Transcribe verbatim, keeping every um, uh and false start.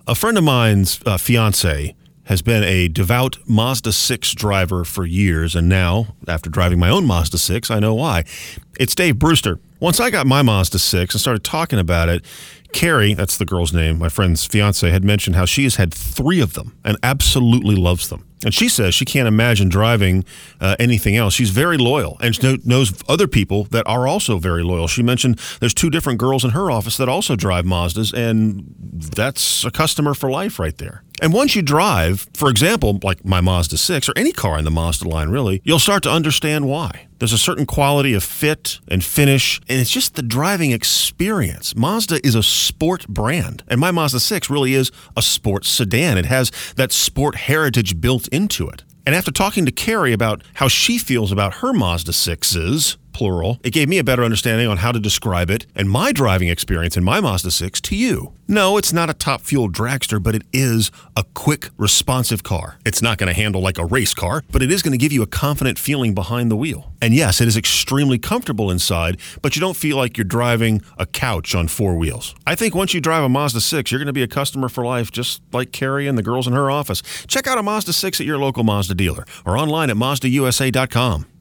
A friend of mine's uh, fiance has been a devout Mazda six driver for years, and now, after driving my own Mazda six, I know why. It's Dave Brewster. Once I got my Mazda six and started talking about it, Carrie, that's the girl's name, my friend's fiance, had mentioned how she has had three of them and absolutely loves them. And she says she can't imagine driving uh, anything else. She's very loyal and she knows other people that are also very loyal. She mentioned there's two different girls in her office that also drive Mazdas, and that's a customer for life right there. And once you drive, for example, like my Mazda six or any car in the Mazda line really, you'll start to understand why. There's a certain quality of fit and finish, and it's just the driving experience. Mazda is a sport brand, and my Mazda six really is a sports sedan. It has that sport heritage built into it. And after talking to Carrie about how she feels about her Mazda sixes, plural, it gave me a better understanding on how to describe it and my driving experience in my Mazda six to you. No, it's not a top-fuel dragster, but it is a quick, responsive car. It's not going to handle like a race car, but it is going to give you a confident feeling behind the wheel. And yes, it is extremely comfortable inside, but you don't feel like you're driving a couch on four wheels. I think once you drive a Mazda six, you're going to be a customer for life, just like Carrie and the girls in her office. Check out a Mazda six at your local Mazda dealer or online at Mazda U S A dot com.